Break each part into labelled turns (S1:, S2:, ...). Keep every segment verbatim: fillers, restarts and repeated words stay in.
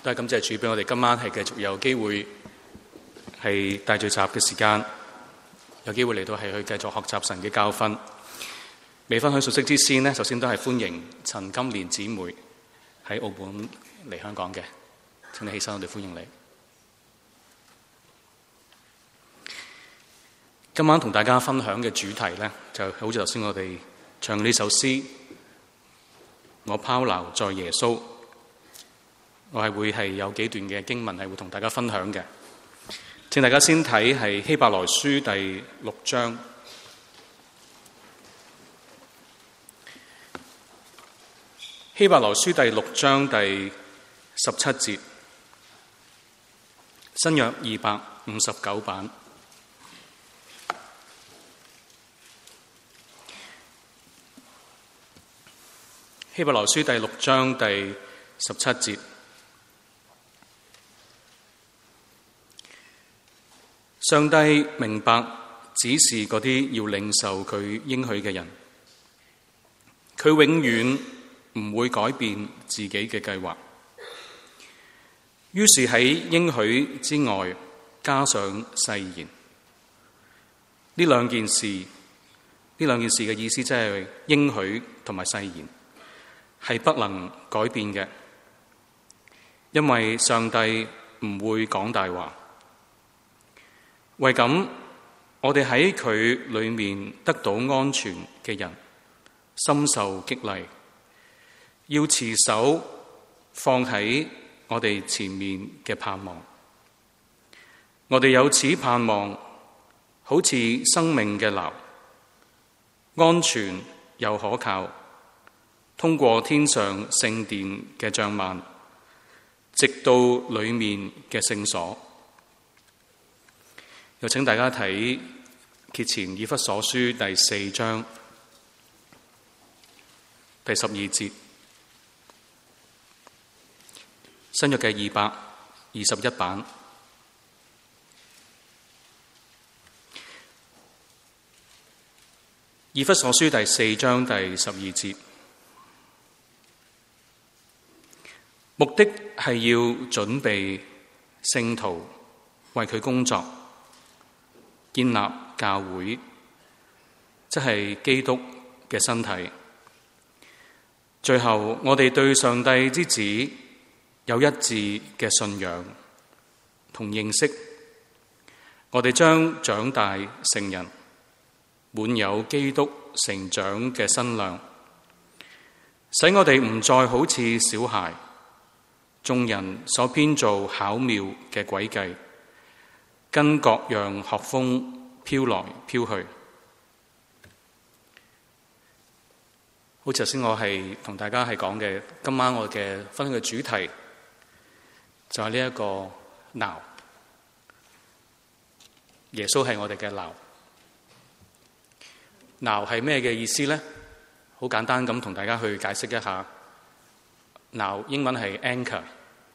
S1: 都係感謝主俾我哋今晚係繼續有機會係大聚集嘅時間，有機會嚟到係去繼續學習神嘅教訓。未分享信息之先呢，首先都係歡迎陳金蓮姊妹喺澳門嚟香港嘅，請你起身，我哋歡迎你。今晚同大家分享嘅主題呢，就好似頭先我哋唱呢首詩，我拋錨在耶穌。我係會係有幾段嘅經文係會同大家分享嘅。請大家先睇係希伯來書第六章。希伯來書第六章第十七節，新約二百五十九版。希伯來書第六章第十七節，上帝明白指示嗰啲要領受佢應許嘅人，佢永遠唔會改變自己嘅計劃。於是喺應許之外加上誓言。呢兩件事，呢兩件事嘅意思即係應許同埋誓言係不能改變嘅，因為上帝唔會講大話。為咁，我哋喺佢裏面得到安全嘅人，深受激勵，要持守放喺我哋前面嘅盼望。我哋有此盼望，好似生命嘅錨，安全又可靠，通過天上聖殿嘅帳幔，直到裏面嘅聖所。又請大家睇揭前以弗所書第四章第十二節，新約嘅二百二十一版。以弗所書第四章第十二節，目的係要準備聖徒為佢工作，建立教會，即係基督嘅身體。最後，我哋對上帝之子有一致嘅信仰同認識，我哋將長大成人，滿有基督成長嘅身量，使我哋唔再好似小孩，眾人所編造巧妙嘅詭計，跟各樣學風飄來飄去。好似頭先我係同大家係講嘅，今晚我嘅分享嘅主題就係呢一個錨。耶穌係我哋嘅錨。錨係咩嘅意思呢？好簡單咁同大家去解釋一下。錨英文係 anchor，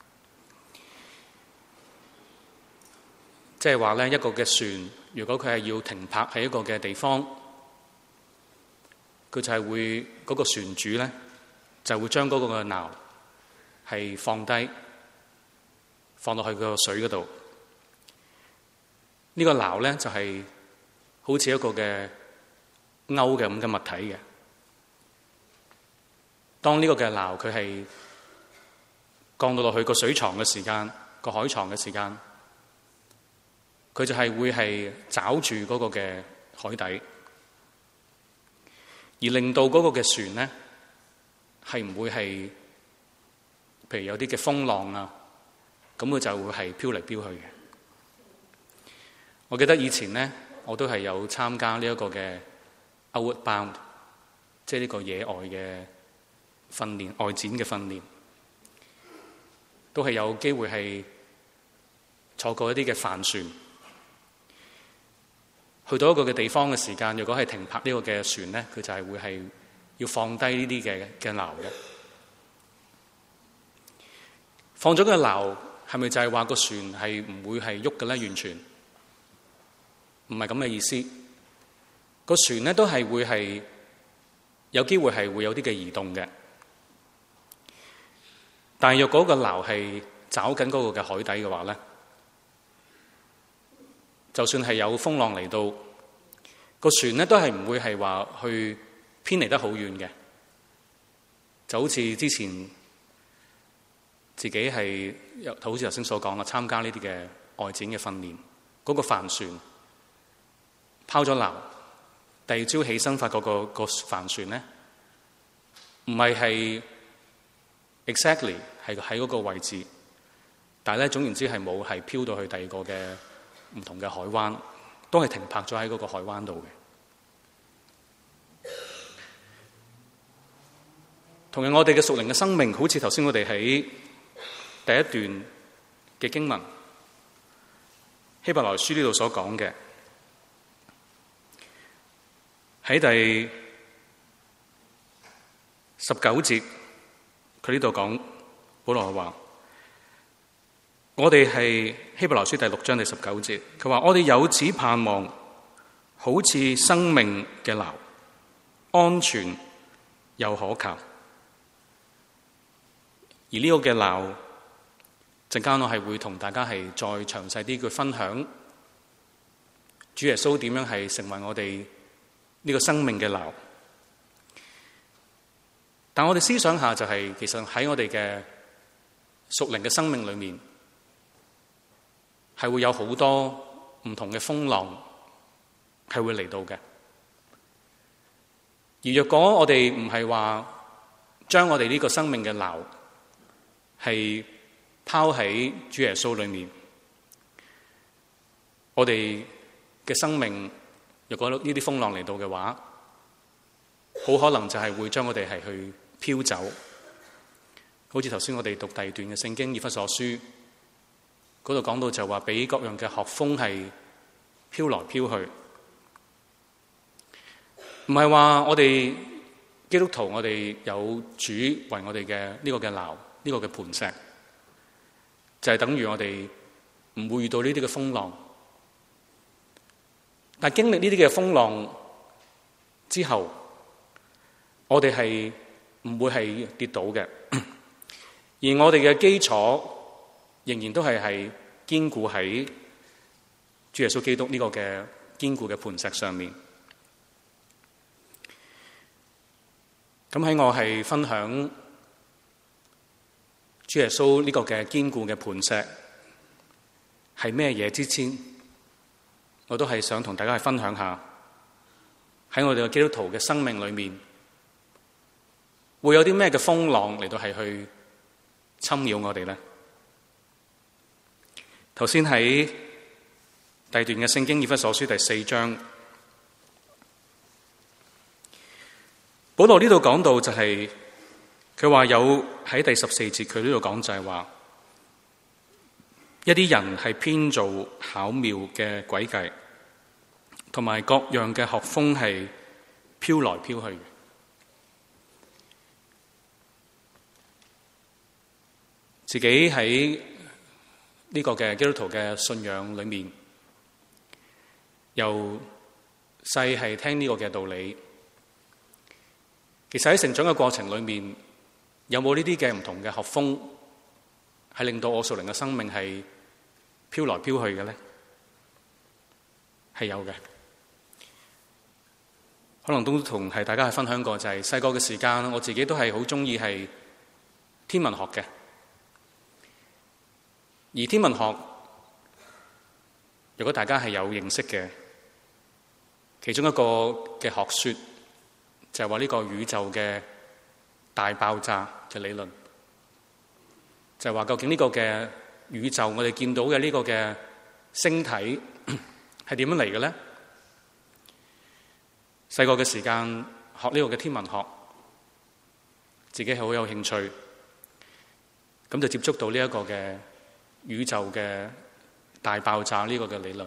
S1: 即係話咧，一個嘅船，如果佢係要停泊喺一個嘅地方，佢就係會嗰個船主咧，就會將嗰個嘅錨係放低，放落去個水嗰度。呢個錨咧就係好似一個嘅鈎嘅咁嘅物體嘅。當呢個嘅錨佢係降到落去個水床嘅時間，個海床嘅時間，佢就係會係抓住嗰個嘅海底，而令到嗰個嘅船咧係唔會係，譬如有啲嘅風浪啊，咁佢就會係飄嚟飄去嘅。我記得以前咧，我都係有參加呢一個嘅 Outward Bound， 即係呢個野外嘅訓練、外展嘅訓練，都係有機會係坐過一啲嘅帆船，去到一個嘅地方嘅時間，如果係停泊呢個嘅船咧，佢就係會係要放低呢啲嘅嘅錨嘅。放咗個錨，係咪就係話個船係唔會係喐嘅咧？完全唔係咁嘅意思。個船咧都係會係有機會係會有啲嘅移動嘅。但係若果個錨係找緊嗰個嘅海底嘅話咧，就算係有風浪嚟到，個船咧都係唔會係話去偏離得好遠嘅。就好似之前自己係好似頭先所講啦，參加呢啲嘅外展嘅訓練，嗰、那個帆船拋咗錨，第二朝起身發覺、那個、那個帆船咧唔係係 exactly 係喺嗰個位置，但係咧總言之係冇係漂到去第二個嘅唔同嘅海灣，都係停泊咗喺嗰個海灣度嘅。同樣我哋嘅屬靈嘅生命，好似頭先我哋喺第一段嘅經文希伯來書呢度所講嘅，喺第十九節佢呢度講，保羅話我哋係希伯來書第六章第十九節，佢話我哋有此盼望，好似生命嘅錨，安全又可靠。而呢個嘅錨，陣間我係會同大家係再詳細啲去分享主耶穌點樣係成為我哋呢個生命嘅錨。但我哋思想下就係、是，其實喺我哋嘅屬靈嘅生命裏面，係會有好多唔同嘅風浪係會嚟到嘅。而若果我哋唔係話將我哋呢個生命嘅錨係拋喺主耶穌裏面，我哋嘅生命若果呢啲風浪嚟到嘅話，好可能就係會將我哋係去飄走。好似頭先我哋讀第二段嘅聖經以弗所書嗰度講到，就話俾各樣嘅學風係飄來飄去。唔係話我哋基督徒，我哋有主為我哋嘅呢個嘅錨，呢個嘅磐石，就係等於我哋唔會遇到呢啲嘅風浪。但經歷呢啲嘅風浪之後，我哋係唔會係跌倒嘅，而我哋嘅基礎仍然都係係堅固喺主耶穌基督呢個嘅堅固嘅磐石上面。咁喺我係分享主耶穌呢個嘅堅固嘅磐石係咩嘢之前，我都係想同大家去分享下喺我哋嘅基督徒嘅生命裏面會有啲咩嘅風浪嚟到係去侵擾我哋呢？頭先喺第二段嘅聖經以弗所書第四章，保羅呢度講到就係佢話有喺第十四節，佢呢度講就係話一啲人係編造巧妙嘅詭計，同埋各樣嘅學風係飄來飄去。自己喺呢個嘅基督徒嘅信仰裏面，由細係聽呢個嘅道理。其實喺成長嘅過程裏面，有冇呢啲嘅唔同嘅學風係令到我屬靈嘅生命係飄來飄去嘅咧？係有嘅。可能都同係大家係分享過，就係細個嘅時間，我自己都係好中意係天文學嘅。而天文學，如果大家係有認識嘅，其中一個嘅學說就係話呢個宇宙嘅大爆炸嘅理論，就係話究竟呢個嘅宇宙我哋見到嘅呢個嘅星體係點樣嚟嘅咧？細個嘅時間學呢個嘅天文學，自己係好有興趣，咁就接觸到呢一個嘅宇宙嘅大爆炸呢個嘅理論，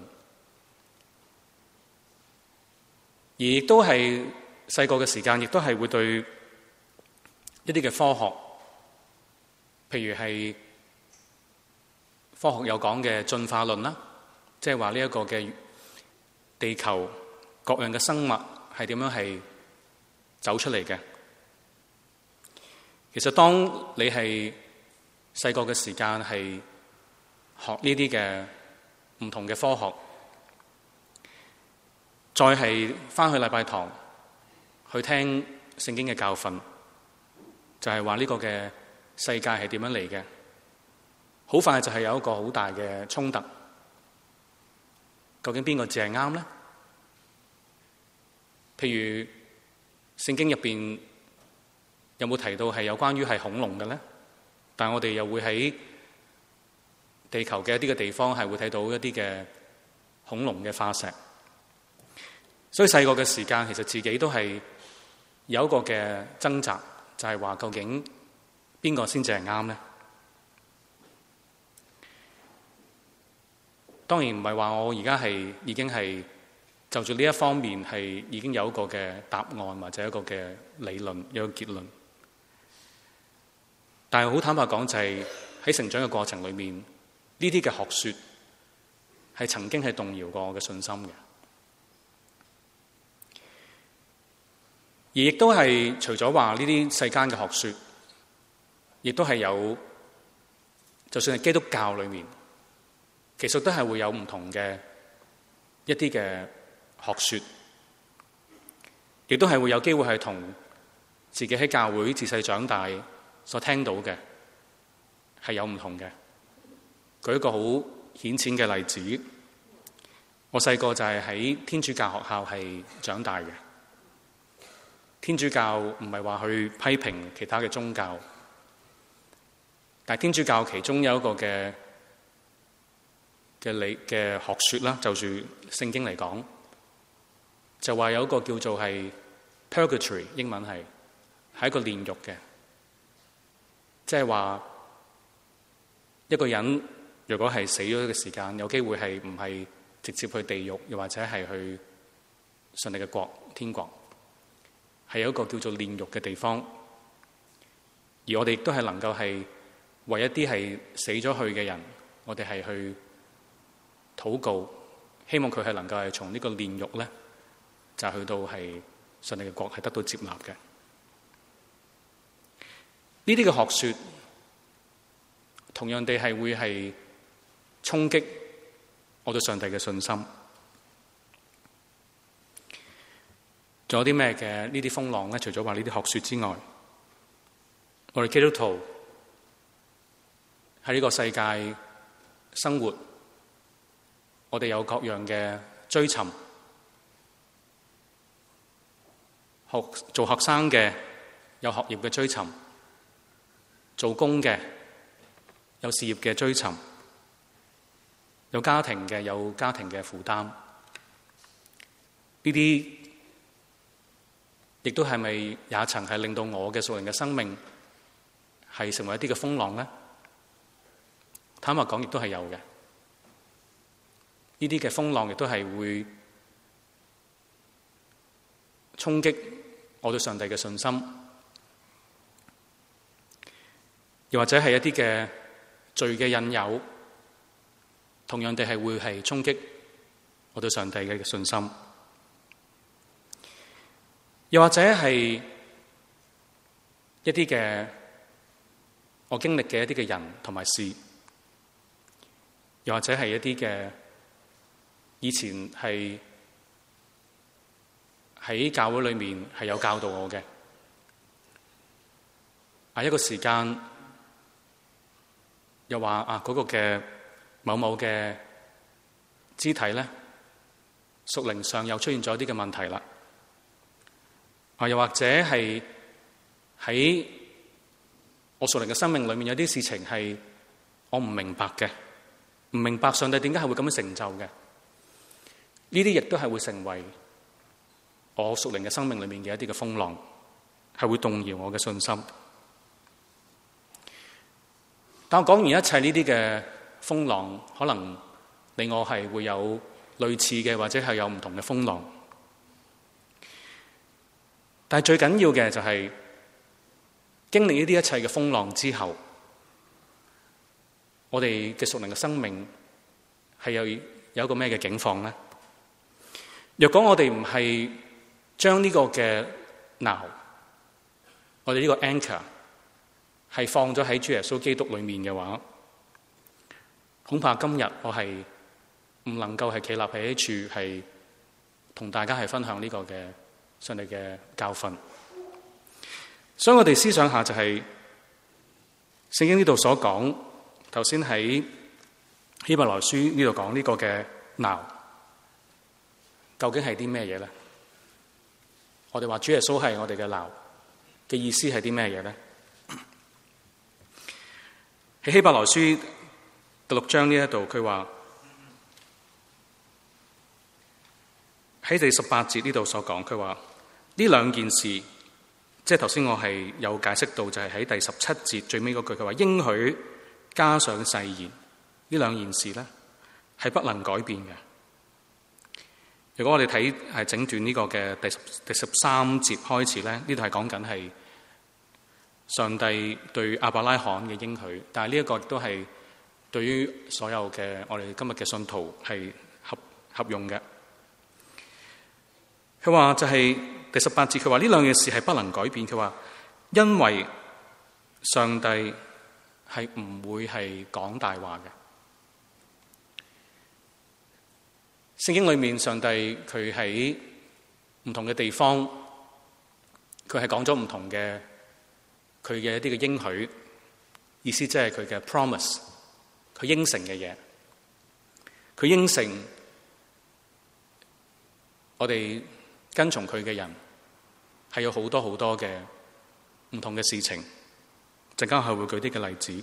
S1: 而亦都係細個嘅時間，亦都係會對一啲嘅科學，譬如係科學有講嘅進化論啦，即係話呢一個嘅地球各樣嘅生物係點樣係走出嚟嘅。其實當你係細個嘅時間係學呢啲嘅唔同嘅科學，再係返去禮拜堂去聽聖經嘅教訓，就係話呢個嘅世界係點樣嚟嘅。好快就係有一個好大嘅衝突，究竟邊個字係啱呢？譬如聖經入邊有冇提到係有關於係恐龍嘅呢？但係我哋又會喺地球嘅一啲嘅地方係會睇到一啲嘅恐龍嘅化石。所以細個嘅時間其實自己都係有一個嘅掙扎，就係話究竟邊個先至係啱呢？當然唔係話我而家係已經係就住呢一方面係已經有一個嘅答案或者一個嘅理論，有一個結論。但係好坦白講，就係喺成長嘅過程裏面，呢啲嘅學說係曾經係動搖過我嘅信心嘅，而亦都係除咗話呢啲世間嘅學說，亦都係有，就算係基督教裏面，其實都係會有唔同嘅一啲嘅學說，亦都係會有機會係同自己喺教會自細長大所聽到嘅係有唔同嘅。舉一個好顯淺嘅例子，我細個就係喺天主教學校係長大嘅。天主教唔係話去批評其他嘅宗教，但係天主教其中有一個嘅嘅理嘅學說啦，就住聖經嚟講，就話有一個叫做係 purgatory， 英文係係一個煉獄嘅，即係話一個人如果係死咗嘅時間，有機會係唔係直接去地獄，又或者係去上帝嘅國天國，係有一個叫做煉獄嘅地方，而我哋亦都係能夠係為一啲係死咗去嘅人，我哋係去禱告，希望佢係能夠係從呢個煉獄咧，就去到係上帝嘅國係得到接納嘅。呢啲嘅學說，同樣地係會係衝擊我對上帝嘅信心。仲有啲咩嘅呢啲風浪咧？除咗話呢啲學說之外，我哋基督徒喺呢個世界生活，我哋有各樣嘅追尋，學做學生嘅有學業嘅追尋，做工嘅有事業嘅追尋，有家庭嘅有家庭嘅負擔。呢啲亦都係咪也曾係令到我嘅屬靈嘅生命係成為一啲嘅風浪呢？坦白講，亦都係有嘅。呢啲嘅風浪亦都係會衝擊我對上帝嘅信心，又或者係一啲嘅罪嘅引誘，同樣地係會係衝擊我對上帝嘅信心。又或者係一啲嘅我經歷嘅一啲嘅人同埋事，又或者係一啲嘅以前係喺教會裏面係有教導我嘅，啊一個時間又話啊嗰個嘅某某嘅肢體咧，屬靈上又出現咗一啲嘅問題啦。啊，又或者係喺我屬靈嘅生命裏面有啲事情係我唔明白嘅，唔明白上帝點解係會咁樣成就嘅。呢啲亦都係會成為我屬靈嘅生命裏面嘅一啲嘅風浪，係會動搖我嘅信心。但我講完一切呢啲嘅風浪，可能令我係會有類似嘅，或者係有唔同嘅風浪。但係最緊要嘅就係經歷呢啲一切嘅風浪之後，我哋嘅屬靈嘅生命係有有一個咩嘅境況呢？若果我哋唔係將呢個嘅錨，我哋呢個 anchor 係放咗喺主耶穌基督裏面嘅話，恐怕今日我係唔能夠係企立喺一處係同大家係分享呢個嘅上帝嘅教訓。所以我哋思想下就係聖經呢度所講，頭先喺希伯來書呢度講呢個嘅錨，究竟係啲咩嘢咧？我哋話主耶穌係我哋嘅錨嘅意思係啲咩嘢咧？喺希伯來書第六章呢一度，佢話喺第十八節呢度所講，佢話呢兩件事，即係頭先我係有解釋到，就係喺第十七節最尾嗰句，佢話應許加上誓言，呢兩件事咧係不能改變嘅。如果我哋睇係整段呢個嘅第十第十三節開始咧，呢度係講緊係上帝對亞伯拉罕嘅應許，但係呢一個亦都係對於所有嘅我哋今日嘅信徒係合合用嘅。佢話就係第十八節，佢話呢兩件事係不能改變。佢話因為上帝係唔會係講大話嘅。聖經裏面上帝佢喺唔同嘅地方，佢係講咗唔同嘅佢嘅一啲嘅應許，意思即係佢嘅 promise， 佢應承嘅嘢，佢應承我哋跟從佢嘅人係有好多好多嘅唔同嘅事情。陣間係會舉啲嘅例子。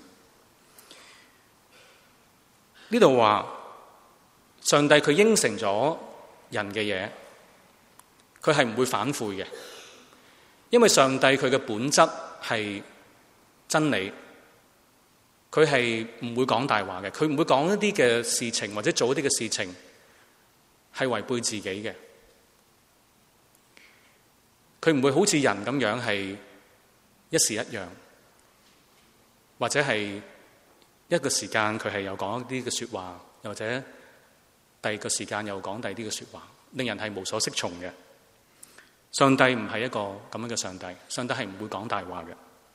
S1: 呢度話上帝佢應承咗人嘅嘢，佢係唔會反悔嘅，因為上帝佢嘅本質係真理，佢係唔會講大話嘅，佢唔會講一啲嘅事情或者做一啲嘅事情係違背自己嘅，佢唔會好似人咁樣係一時一樣，或者係一個時間佢係有講一啲嘅說話，又或者第二個時間又講第二啲嘅說話，令人係無所適從嘅。上帝唔係一個咁樣嘅上帝，上帝係唔會講大話嘅。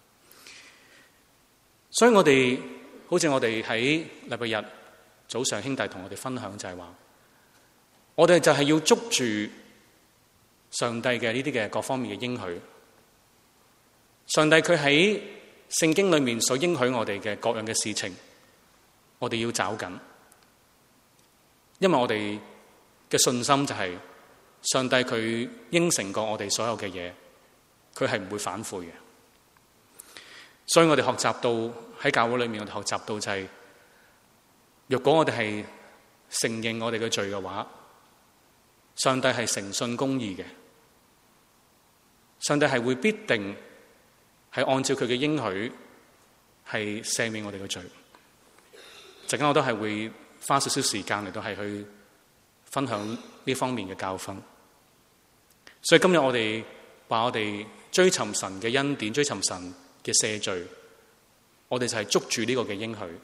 S1: 所以我哋好似我哋喺禮拜日早上兄弟同我哋分享就係話，我哋就係要捉住上帝嘅呢啲嘅各方面嘅應許。上帝佢喺聖經裏面所應許我哋嘅各樣嘅事情，我哋要找緊。因為我哋嘅信心就係上帝佢應承過我哋所有嘅嘢，佢係唔會反悔嘅。所以我哋學習到喺教會裏面，我哋學習到就係，若果我哋係承認我哋嘅罪嘅話，上帝係誠信公義嘅，上帝係會必定係按照佢嘅應許係赦免我哋嘅罪。陣間我都係會花少少時間嚟到係去分享呢方面嘅教訓。所以今日我哋話我哋追尋神嘅恩典，追尋神嘅赦罪，我哋就係捉住呢個嘅應許，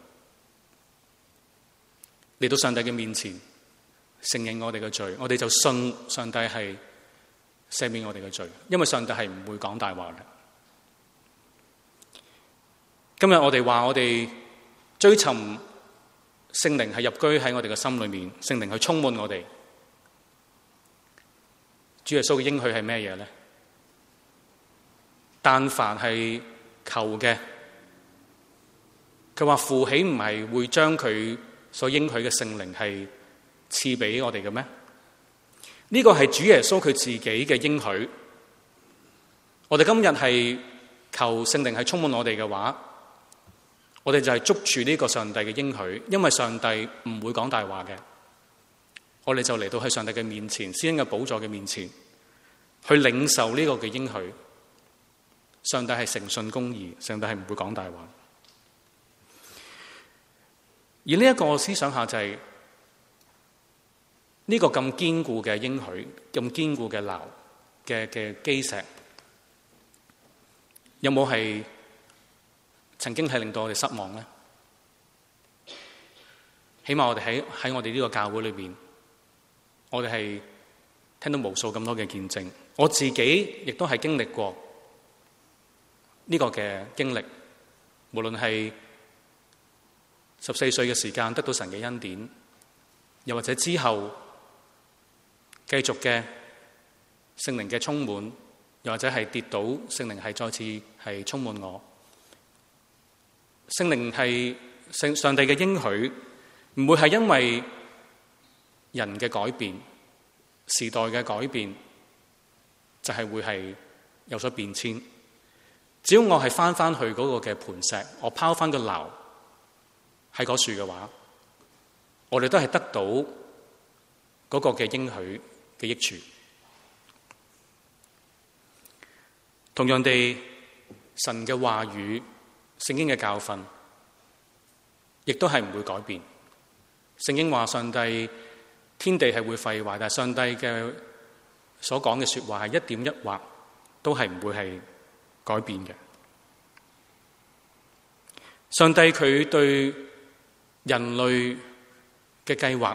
S1: 嚟到上帝嘅面前承認我哋嘅罪，我哋就信上帝係赦免我哋嘅罪，因為上帝係唔會講大話嘅。今日我哋話我哋追尋聖靈係入居喺我哋嘅心裏面，聖靈去充滿我哋。主耶穌嘅應許係咩嘢咧？但凡係求嘅，佢話父豈唔係會將佢所應許嘅聖靈係賜俾我哋嘅咩？呢個係主耶穌佢自己嘅應許。我哋今日係求聖靈係充滿我哋嘅話，我哋就係捉住呢個上帝嘅應許，因為上帝唔會講大話嘅。我哋就嚟到喺上帝嘅面前，施恩嘅寶座嘅面前，去領受呢個嘅應許。上帝係誠信公義，上帝係唔會講大話。而呢一個思想下就係呢個咁堅固嘅應許，咁堅固嘅錨嘅嘅基石，有冇係曾經係令到我哋失望咧？起碼我哋喺喺我哋呢個教會裏邊，我哋係聽到無數咁多嘅見證，我自己亦都係經歷過呢個嘅經歷， 無論係十四歲嘅時間得到神嘅恩典，又或者之後繼續嘅聖靈嘅充滿，又或者係跌倒，聖靈係再次係充滿我。聖靈係聖上帝嘅應許，唔會係因為人嘅改變、時代嘅改變，就係會係有所變遷。只要我係翻翻去嗰個嘅磐石，我拋翻個錨喺嗰樹嘅話，我哋都係得到嗰個嘅應許嘅益處。同樣地，神嘅話語、聖經嘅教訓，亦都係唔會改變。聖經話上帝天地係會廢壞，但係上帝嘅所講嘅說話係一點一畫都係唔會係改變嘅。上帝佢對人類嘅計劃，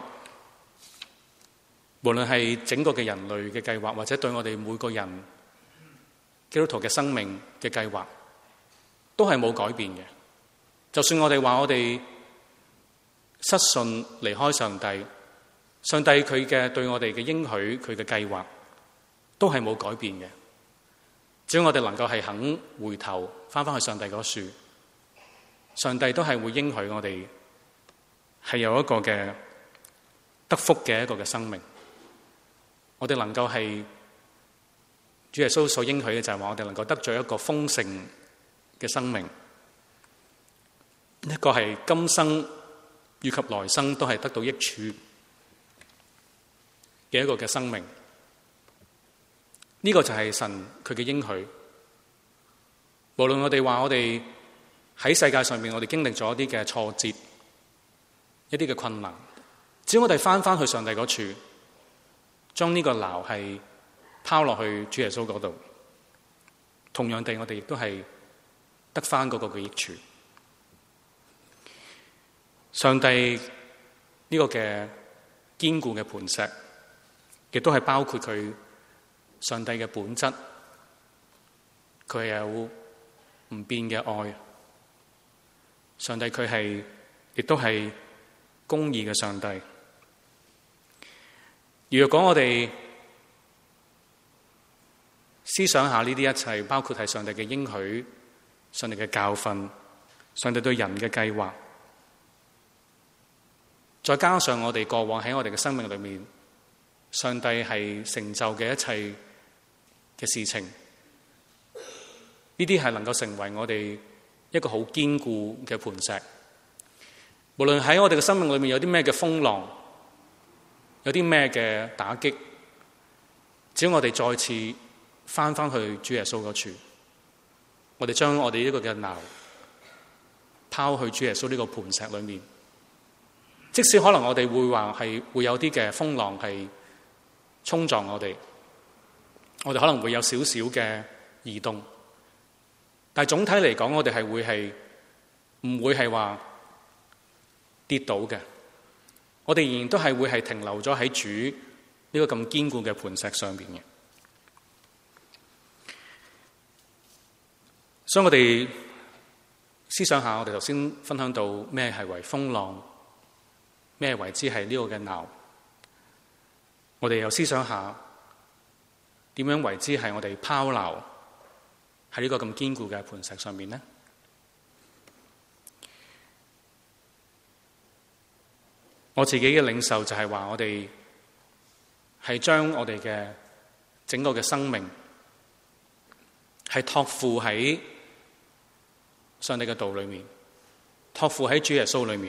S1: 無論係整個嘅人類嘅計劃，或者對我哋每個人基督徒嘅生命嘅計劃，都係冇改變嘅。就算我哋話我哋失信離開上帝，上帝佢嘅對我哋嘅應許，佢嘅計劃都係冇改變嘅。只要我哋能夠係肯回頭翻返去上帝嗰處，上帝都係會應許我哋係有一個嘅得福嘅一個嘅生命。我哋能夠係主耶穌所應許嘅，就係話我哋能夠得咗一個豐盛嘅生命，一個係今生以及來生都係得到益處嘅一個嘅生命。呢個就係神佢嘅應許。無論我哋話我哋喺世界上面，我哋經歷咗一啲嘅挫折，一啲嘅困難，只要我哋翻翻去上帝嗰處，將呢個錨係拋落去主耶穌嗰度，同樣地，我哋亦都係得翻嗰個嘅益處。上帝呢個嘅堅固嘅磐石，亦都係包括佢上帝嘅本質，佢有唔變嘅愛。上帝佢係亦都係公義嘅上帝。如果我哋思想下呢啲一切，包括係上帝嘅應許、上帝嘅教訓、上帝對人嘅計劃，再加上我哋過往喺我哋嘅生命裏面，上帝係成就嘅一切嘅事情，呢啲係能夠成為我哋一個好堅固嘅磐石。無論喺我哋嘅生命裏面有啲咩嘅風浪，有啲咩嘅打擊，只要我哋再次翻翻去主耶穌嗰處，我哋將我哋呢個嘅錨拋去主耶穌呢個磐石裏面，即使可能我哋會話係會有啲嘅風浪係衝撞我哋，我哋可能會有少少嘅移動，但係總體嚟講，我哋係會係唔會係話跌倒嘅。我哋仍然都係會係停留咗喺主呢個咁堅固嘅磐石上邊嘅。所以我哋思想下，我哋頭先分享到咩係為風浪，咩為之係呢個嘅錨。我哋又思想下點樣為之係我哋拋錨喺呢個咁堅固嘅磐石上面呢？我自己嘅領受就係話，我哋係將我哋嘅整個嘅生命係託付喺上帝嘅道裏面，託付喺主耶穌裏面。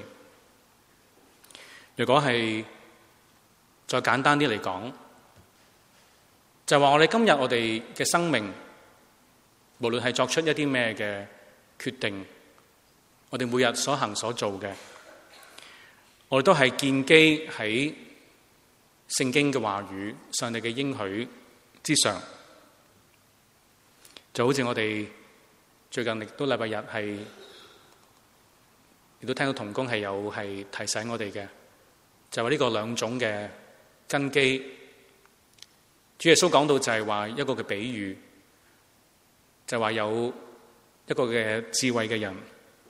S1: 如果係再簡單啲嚟講，就係話我哋今日我哋嘅生命，無論係作出一啲咩嘅決定，我哋每日所行所做嘅，我哋都係建基喺聖經嘅話語、上帝嘅應許之上。就好似我哋最近亦都禮拜日係，亦都聽到同工係有係提醒我哋嘅，就係話呢個兩種嘅根基。主耶穌講到就係話一個嘅比喻，就係話有一個嘅智慧嘅人，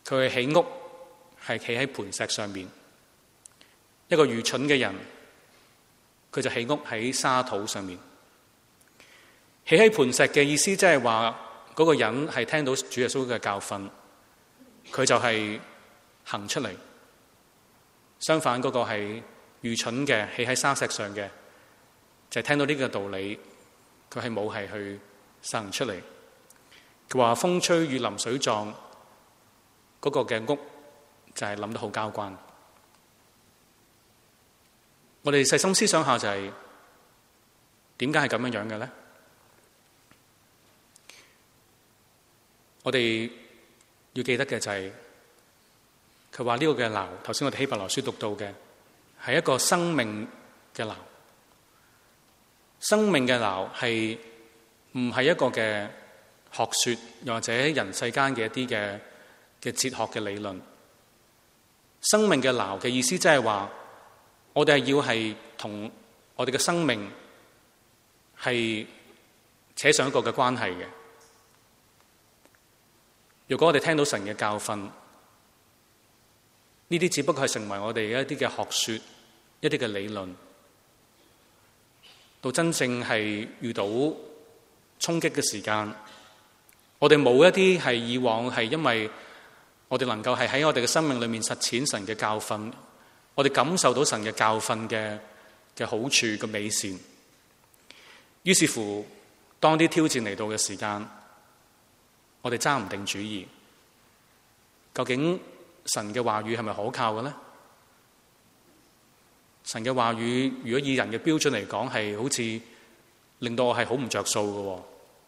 S1: 佢起屋係企喺磐石上面。一個愚蠢嘅人，佢就起屋喺沙土上面。起喺磐石嘅意思，即係話嗰個人係聽到主耶穌嘅教訓，佢就係行出嚟。相反，嗰個係愚蠢嘅，起喺沙石上嘅，就係聽到呢個道理，佢係冇係去實行出嚟。佢話風吹雨淋水撞，嗰個嘅屋就係諗得好交關。我哋細心思想下，就係點解係咁樣樣嘅咧？我哋要記得嘅就係佢話呢個嘅錨，頭先我哋希伯來書讀到嘅係一個生命嘅錨。生命嘅錨係唔係一個嘅學說，又或者人世間嘅一啲嘅嘅哲學嘅理論。生命嘅錨嘅意思即係話，我哋係要係同我哋嘅生命係扯上一個嘅關係嘅。如果我哋聽到神嘅教訓，呢啲只不過係成為我哋一啲嘅學說、一啲嘅理論，到真正係遇到衝擊嘅時間，我哋冇一啲係以往係因為我哋能夠係喺我哋嘅生命裏面實踐神嘅教訓，我哋感受到神嘅教訓嘅嘅好處嘅美善。於是乎，當啲挑戰嚟到嘅時間，我哋揸唔定主意，究竟神嘅話語係咪可靠嘅呢？神嘅話語如果以人嘅標準嚟講，係好似令到我係好唔着數嘅，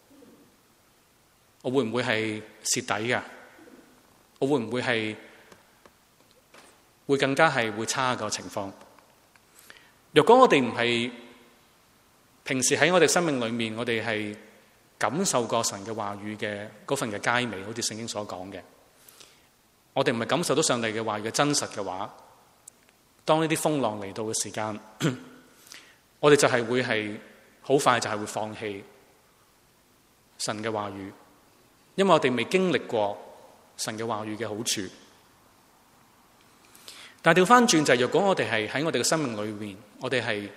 S1: 我會唔會係蝕底嘅？我會唔會係會更加係會差嘅情況？若果我哋唔係平時喺我哋生命裏面，我哋係感受過神嘅話語嘅嗰份嘅佳美，好似聖經所講嘅，我哋唔係感受到上帝嘅話語嘅真實嘅話，當呢啲風浪嚟到嘅時間，我哋就係會係好快就係會放棄神嘅話語，因為我哋未經歷過神嘅話語嘅好處。但係調翻轉就係，若果我哋係喺我哋嘅生命裏面，我哋係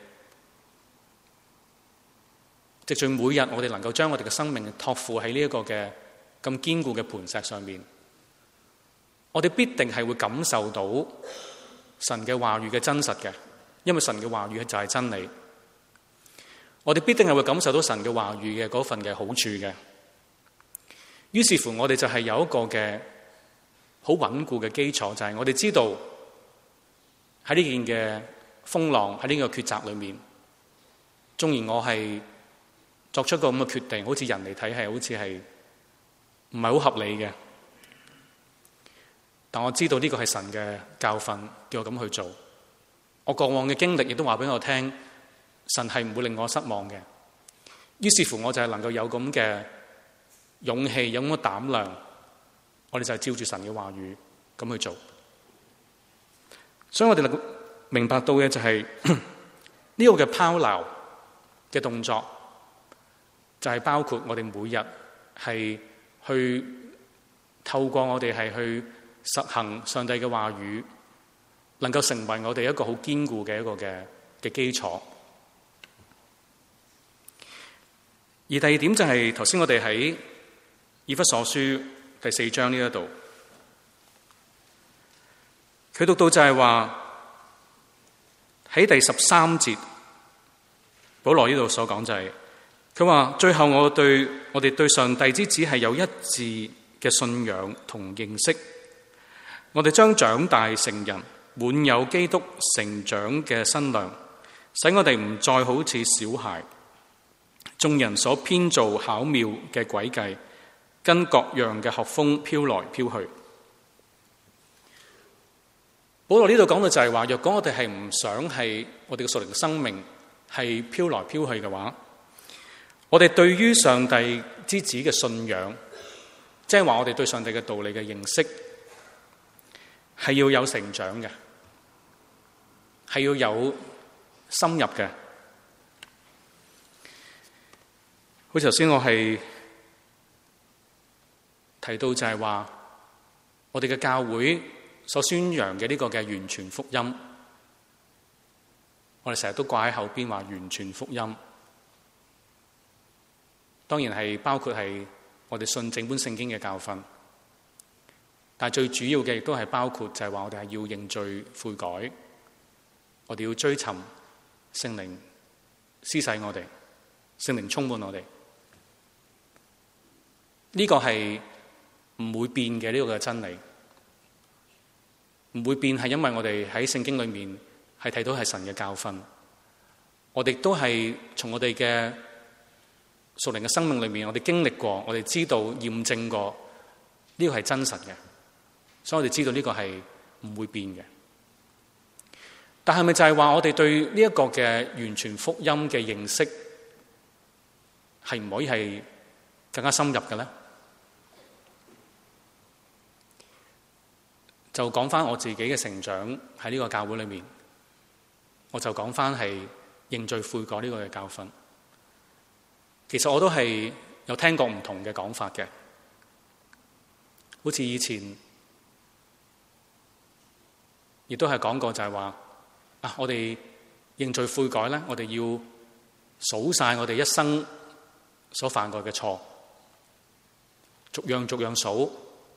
S1: 藉住每日我哋能夠將我哋嘅生命託付喺呢一個嘅咁堅固嘅磐石上面，我哋必定係會感受到神嘅話語嘅真實嘅，因為神嘅話語就係真理。我哋必定係會感受到神嘅話語嘅嗰份嘅好處嘅。於是乎，我哋就係有一個嘅好穩固嘅基礎，就係我哋知道喺呢件嘅風浪，喺呢個抉擇裏面，縱然我係作出個咁嘅決定，好似人嚟睇係好似係唔係好合理嘅，但我知道呢個係神嘅教訓，叫我咁去做。我過往嘅經歷亦都話俾我聽，神係唔會令我失望嘅。於是乎，我就係能夠有咁嘅勇氣，有咁嘅膽量，我哋就係照住神嘅話語咁去做。所以我哋能夠明白到嘅就係呢個嘅拋錨嘅動作，就係包括我哋每日係去透過我哋係去實行上帝嘅話語，能夠成為我哋一個好堅固嘅一個嘅嘅基礎。而第二點就係頭先我哋喺以弗所書第四章呢一度，佢讀到就係話喺第十三節，保羅呢度所講就係佢話，最後我對我哋對上帝之子係有一致嘅信仰同認識，我哋將長大成人，滿有基督成長嘅身量，使我哋唔再好似小孩，眾人所編造巧妙嘅詭計，跟各樣嘅學風飄來飄去。保羅呢度講到就係話，若果我哋係唔想係我哋嘅屬靈生命係飄來飄去嘅話，我哋對於上帝之子嘅信仰，即係話我哋對上帝嘅道理嘅認識，係要有成長嘅，係要有深入嘅。好似頭先我係提到就係話， 我哋嘅教會所宣揚嘅呢個嘅完全福音，我哋成日都掛喺後邊話完全福音，當然係包括係我哋信整本聖經嘅教訓，但係最主要嘅亦都係包括就係話我哋係要認罪悔改，我哋要追尋聖靈施洗我哋，聖靈充滿我哋，呢個係唔會變嘅，呢個嘅真理唔會變，係因為我哋喺聖經裏面係睇到係神嘅教訓，我哋都係從我哋嘅屬靈嘅生命裏面，我哋經歷過，我哋知道驗證過呢個係真實嘅，所以我哋知道呢個係唔會變嘅。但係咪就係話我哋對呢一個嘅完全福音嘅認識係唔可以係更加深入嘅咧？就講翻我自己嘅成長喺呢個教會裏面，我就講翻係認罪悔改呢個嘅教訓。其實我都係有聽過唔同嘅講法嘅，好似以前亦都係講過就係話啊，我哋認罪悔改咧，我哋要數晒我哋一生所犯過嘅錯，逐樣逐樣數，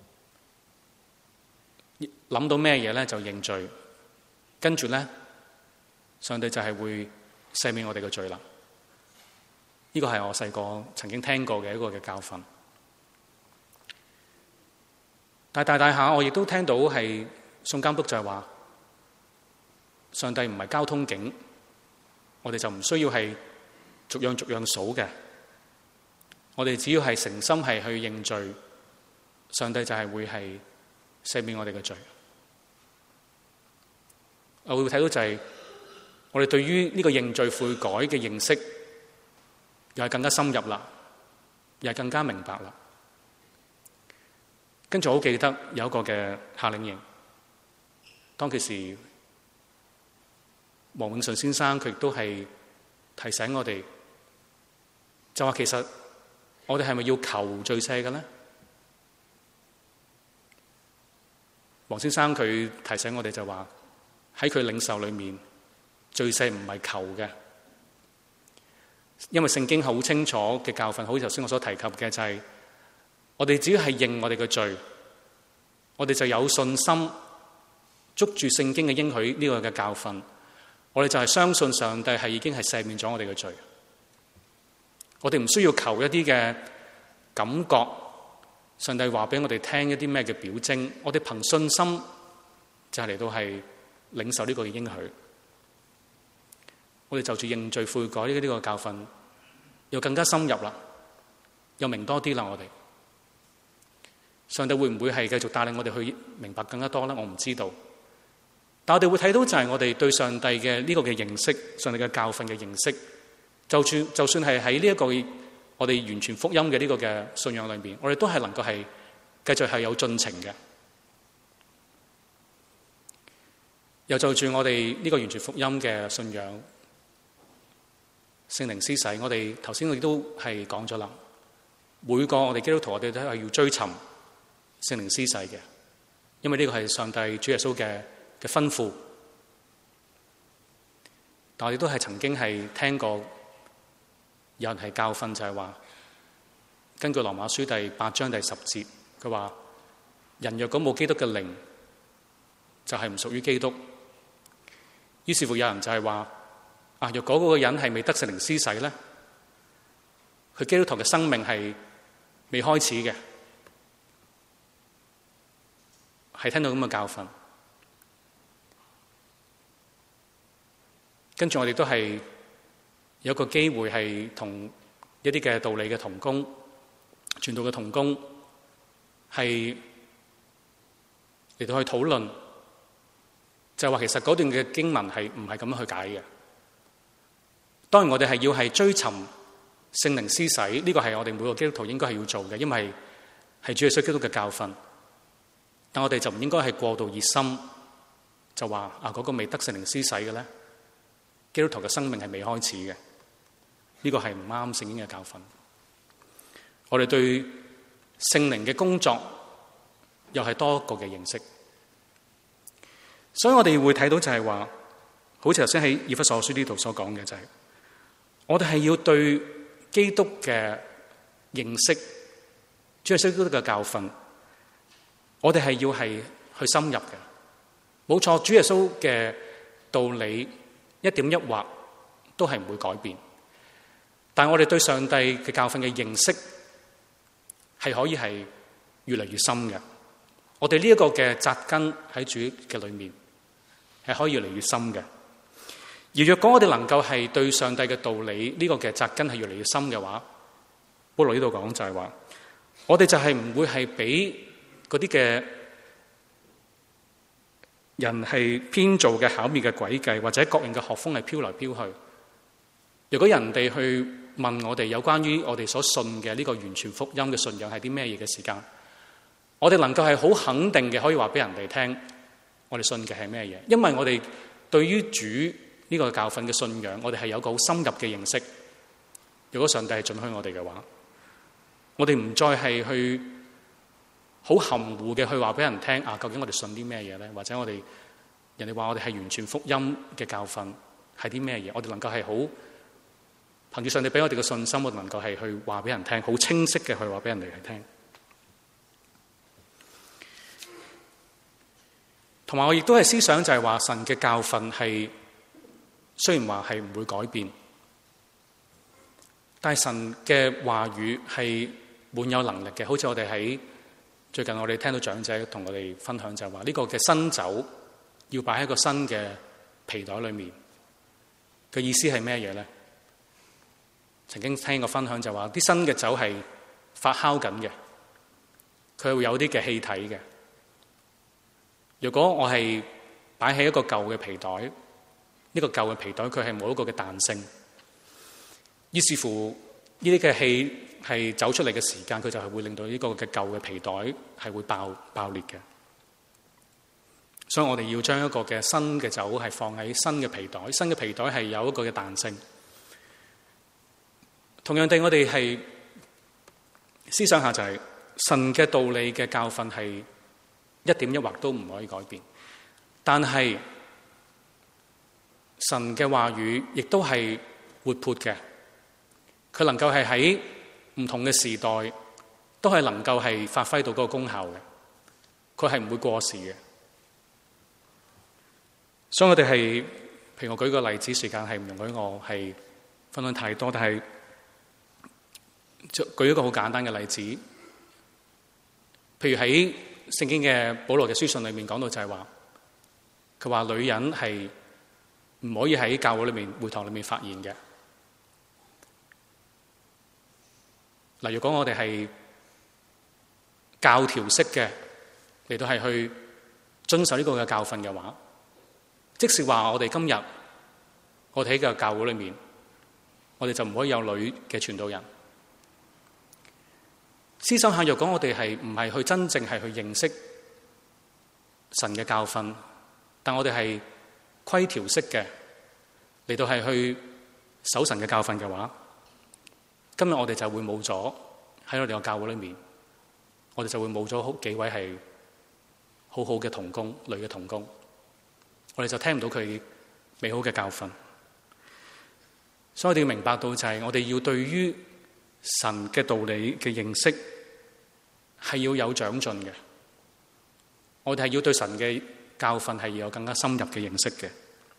S1: 諗到咩嘢咧就認罪，跟住咧上帝就係會赦免我哋嘅罪啦。呢個係我細個曾經聽過嘅一個嘅教訓。但係大大下我亦都聽到係宋監督就係話，上帝唔係交通警，我哋就唔需要係逐樣逐樣數嘅，我哋只要係誠心係去認罪，上帝就係會係赦免我哋嘅罪。我會睇到就係我哋對於呢個認罪悔改嘅認識又係更加深入啦，又係更加明白啦。跟住我好記得有一個嘅夏令營，當其時黃永順先生佢亦都係提醒我哋，就話其實我哋係咪要求罪赦嘅咧？黃先生佢提醒我哋就話喺佢領受裏面，罪赦唔係求嘅，因為聖經好清楚嘅教訓，好似頭先我所提及嘅就係、是、我哋只要係認我哋嘅罪，我哋就有信心捉住聖經嘅應許呢個嘅教訓，我哋就係相信上帝係已經係赦免咗我哋嘅罪。我哋唔需要求一啲嘅感覺，上帝話俾我哋聽一啲咩嘅表徵，我哋憑信心就係嚟到係領受呢個嘅應許。我哋就住認罪悔改呢個教訓又更加深入啦，又明多啲啦。我哋上帝會唔會係繼續帶領我哋去明白更加多咧？我唔知道，但我哋會睇到就係我哋對上帝嘅呢個嘅認識，上帝嘅教訓嘅認識，就算就算係喺呢一個我哋完全福音嘅呢個嘅信仰裏邊，我哋都係能夠係繼續係有進程嘅。又就住我哋呢個完全福音嘅信仰，聖靈施洗，我哋頭先亦都係講咗啦。每個我哋基督徒，我哋都係要追尋聖靈施洗嘅，因為呢個係上帝主耶穌嘅嘅吩咐。但我哋都係曾經係聽過有人係教訓，就係話根據羅馬書第八章第十節，佢話人若果冇基督嘅靈，就係唔屬於基督。於是乎有人就係話啊，若果嗰個人係未得聖靈施洗咧，佢基督徒嘅生命係未開始嘅，係聽到咁嘅教訓。跟住我哋都係有一個機會係同一啲嘅道理嘅同工、傳道嘅同工係嚟到去討論，就係話其實嗰段嘅經文係唔係咁樣去解嘅。當然我哋係要係追尋聖靈施洗，呢個係我哋每個基督徒應該係要做嘅，因為係主耶穌基督嘅教訓。但我哋就唔應該係過度熱心，就話啊嗰個未得聖靈施洗嘅咧，基督徒嘅生命係未開始嘅。呢個係唔啱聖經嘅教訓。我哋對聖靈嘅工作又係多一個嘅認識。所以我哋會睇到就係話，好似頭先喺以弗所書呢度所講嘅就係、是，我哋係要對基督嘅認識，主耶穌基督嘅教訓，我哋係要係去深入嘅。冇錯，主耶穌嘅道理一點一畫都係唔會改變，但係我哋對上帝嘅教訓嘅認識係可以係越嚟越深嘅。我哋呢一個嘅扎根喺主嘅裏面係可以越嚟越深嘅。而若果我哋能夠係對上帝嘅道理呢個嘅扎根係越嚟越深嘅話，保羅呢度講就係話，我哋就係唔會係俾嗰啲嘅人係編造嘅巧妙嘅詭計，或者各樣嘅學風係飄來飄去。如果人哋去問我哋有關於我哋所信嘅呢個完全福音嘅信仰係啲咩嘢嘅時間，我哋能夠係好肯定嘅可以話俾人哋聽，我哋信嘅係咩嘢？因為我哋對於主呢個教訓嘅信仰，我哋係有個好深入嘅認識。如果上帝係准許我哋嘅話，我哋唔再係去好含糊嘅去話俾人聽啊，究竟我哋信啲咩嘢咧？或者我哋人哋話我哋係完全福音嘅教訓係啲咩嘢？我哋能夠係好憑住上帝俾我哋嘅信心，我哋能夠係去話俾人聽，好清晰嘅去話俾人哋去聽。同埋我亦都係思想就係話，神嘅教訓係雖然話係唔會改變，但係神嘅話語係滿有能力嘅。好似我哋喺最近我哋聽到長者同我哋分享就係話，呢個嘅新酒要擺喺個新嘅皮袋裏面嘅意思係咩嘢咧？曾經聽過分享就話，啲新嘅酒係發酵緊嘅，佢會有啲嘅氣體嘅。如果我係擺喺一個舊嘅皮袋，呢個舊嘅皮袋佢係冇一個嘅彈性，於是乎呢啲嘅氣係走出嚟嘅時間，佢就係會令到呢個嘅舊嘅皮袋係會爆爆裂嘅。所以我哋要將一個嘅新嘅酒係放喺新嘅皮袋，新嘅皮袋係有一個嘅彈性。同樣地，我哋係思想下就係神嘅道理嘅教訓係一點一畫都唔可以改變，但係神嘅話語亦都係活潑嘅，佢能夠係喺唔同嘅時代都係能夠係發揮到嗰個功效嘅，佢係唔會過時嘅。所以我哋係，譬如我舉個例子，時間係唔容許我係分享太多，但係舉一個好簡單嘅例子，譬如喺聖經嘅保羅嘅書信裏面講到就係話，佢話女人係唔可以喺教會裏面、會堂裏面發言嘅。嗱，如果我哋係教條式嘅嚟到係去遵守呢個嘅教訓嘅話，即使話我哋今日我哋喺個教會裏面，我哋就唔可以有女嘅傳道人。思想下，若果我哋係唔係去真正係去認識神嘅教訓，但我哋係規條式嘅嚟到係去守神嘅教訓嘅話，今日我哋就會冇咗喺我哋個教會裏面，我哋就會冇咗好幾位係好好嘅同工，女嘅同工，我哋就聽唔到佢美好嘅教訓。所以我哋要明白到就係我哋要對於神嘅道理嘅認識係要有長進嘅，我哋係要對神嘅教訓係要有更加深入嘅認識嘅。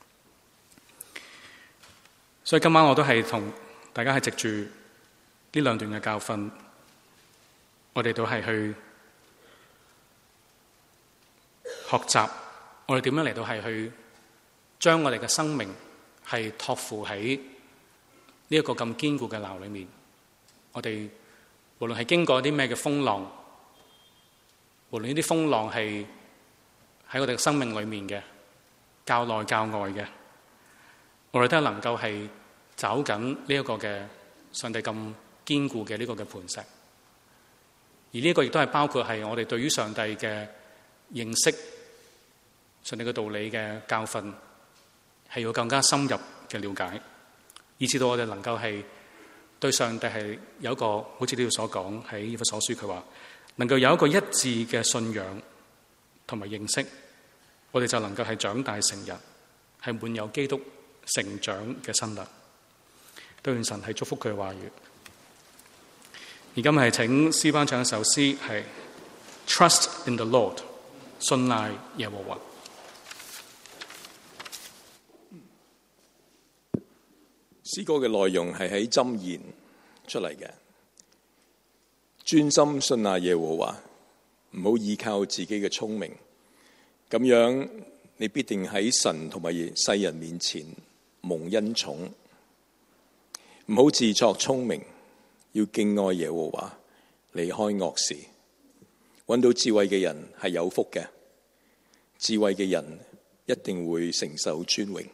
S1: 所以今晚我都係同大家係藉住呢兩段嘅教訓，我哋都係去學習我哋點樣嚟到係去將我哋嘅生命係託付喺呢一個咁堅固嘅錨裏面。我哋無論係經過啲咩嘅風浪，無論呢啲風浪係喺我哋嘅生命裏面嘅，教內教外嘅，我哋都係能夠係找緊呢一個嘅上帝咁堅固嘅呢個嘅磐石。而呢個亦都係包括係我哋對於上帝嘅認識，上帝嘅道理嘅教訓係要更加深入嘅了解，以至到我哋能夠係對上帝係有一個好似呢度所講喺以弗所書佢話能夠有一個一致嘅信仰同埋認識，我哋就能夠係長大成人，係滿有基督成長嘅新娘。都願神係祝福佢嘅話語。而今係請詩班唱一首詩，係 Trust in the Lord， 信賴耶和華。
S2: 詩歌嘅內容係喺箴言出嚟嘅，專心信賴耶和華，唔好依靠自己嘅聰明，咁樣你必定喺神同埋世人面前蒙恩寵。唔好自作聰明，要敬愛耶和華，離開惡事。揾到智慧嘅人係有福嘅，智慧嘅人一定會承受尊榮。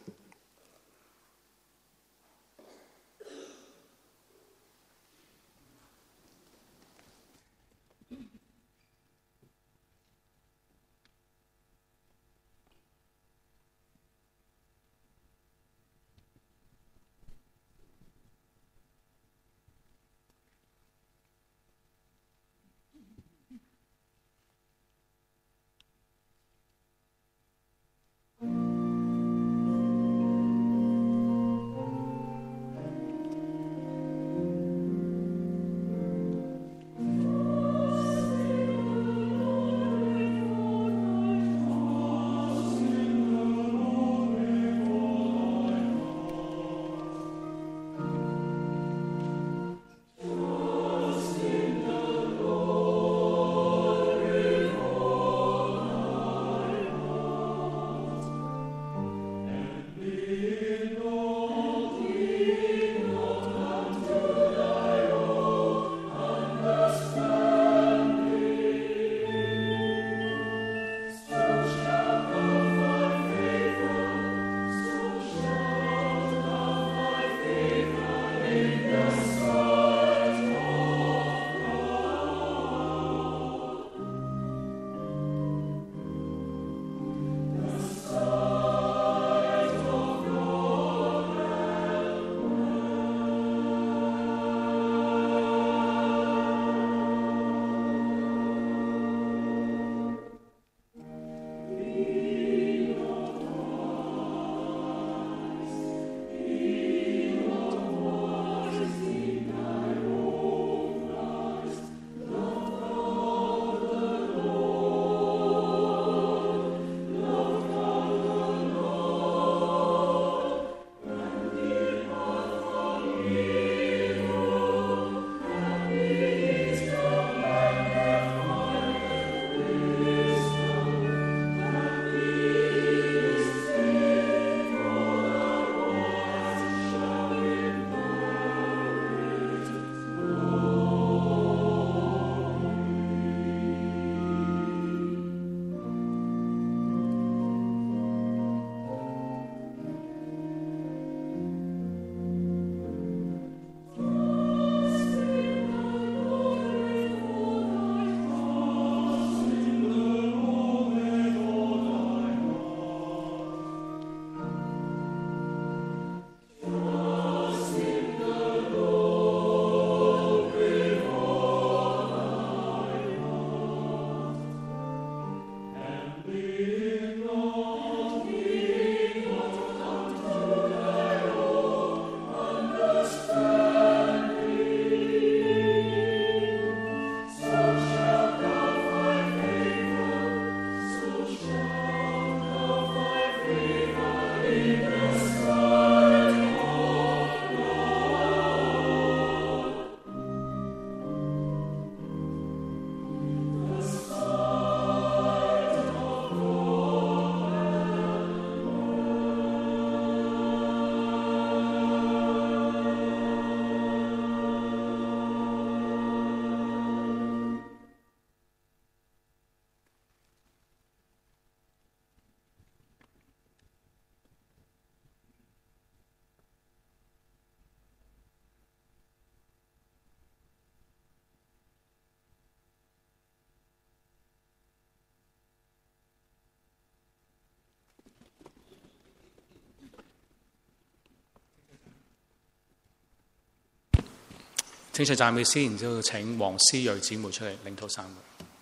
S1: 請齊讚美詩，然之後請黃思睿姊妹出嚟領禱散會。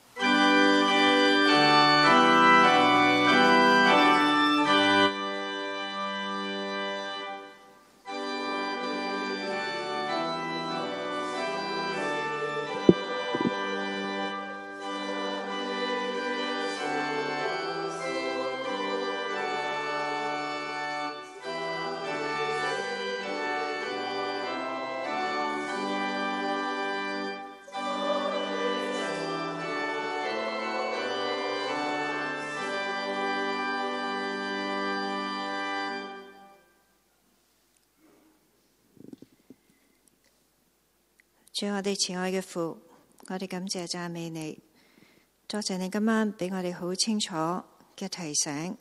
S3: 主，我哋慈愛嘅父，我哋感謝讚美你，多謝你今晚俾我哋好清楚嘅提醒。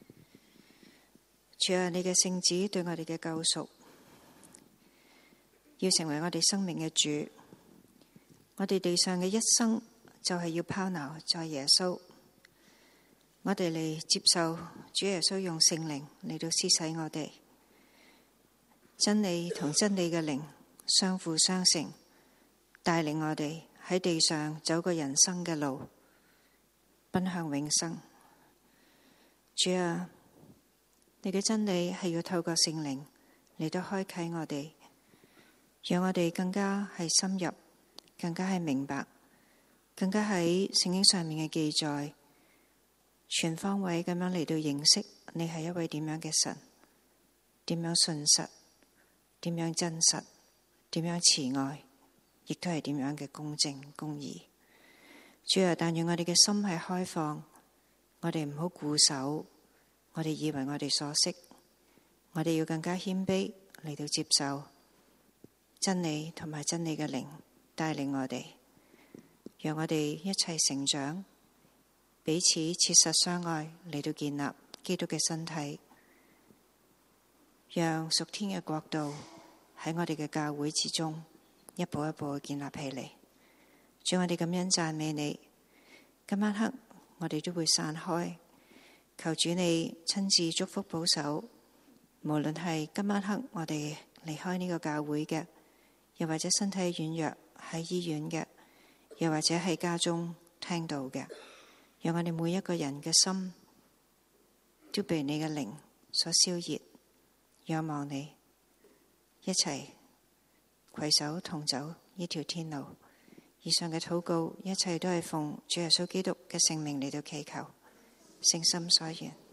S3: 主啊，你嘅聖子對我哋嘅救贖，要成為我哋生命嘅主。我哋地上嘅一生就係要拋錨在耶穌。我哋嚟接受主耶穌用聖靈嚟到施洗我哋，真理同真理嘅靈相輔相成，帶領我哋喺地上走過人生嘅路，奔向永生。主啊，你嘅真理係要透過聖靈嚟到開啟我哋，讓我哋更加係深入，更加係明白，更加喺聖經上面嘅記載，全方位咁樣嚟到認識你係一位點樣嘅神，點樣信實，點樣真實，點樣慈愛，亦都係點樣嘅公正公義。主啊，但願我哋嘅心係開放，我哋唔好固守，我哋以為我哋所識，我哋要更加謙卑嚟到接受真理同埋真理嘅靈帶領我哋，讓我哋一齊成長，彼此切實相愛嚟到建立基督嘅身體，讓屬天嘅國度喺我哋嘅教會之中一步一步建立起嚟。主，我哋感恩讚美你。今晚黑我哋都會散開，求主你親自祝福保守，無論係今晚黑我哋離開呢個教會嘅，又或者身體軟弱喺醫院嘅，又或者喺家中聽到嘅，讓我哋每一個人嘅心都被你嘅靈所燒熱，仰望你，一齊攜手同走呢條天路。以上嘅禱告，一切都係奉主耶穌基督嘅聖名嚟到祈求，誠心所願。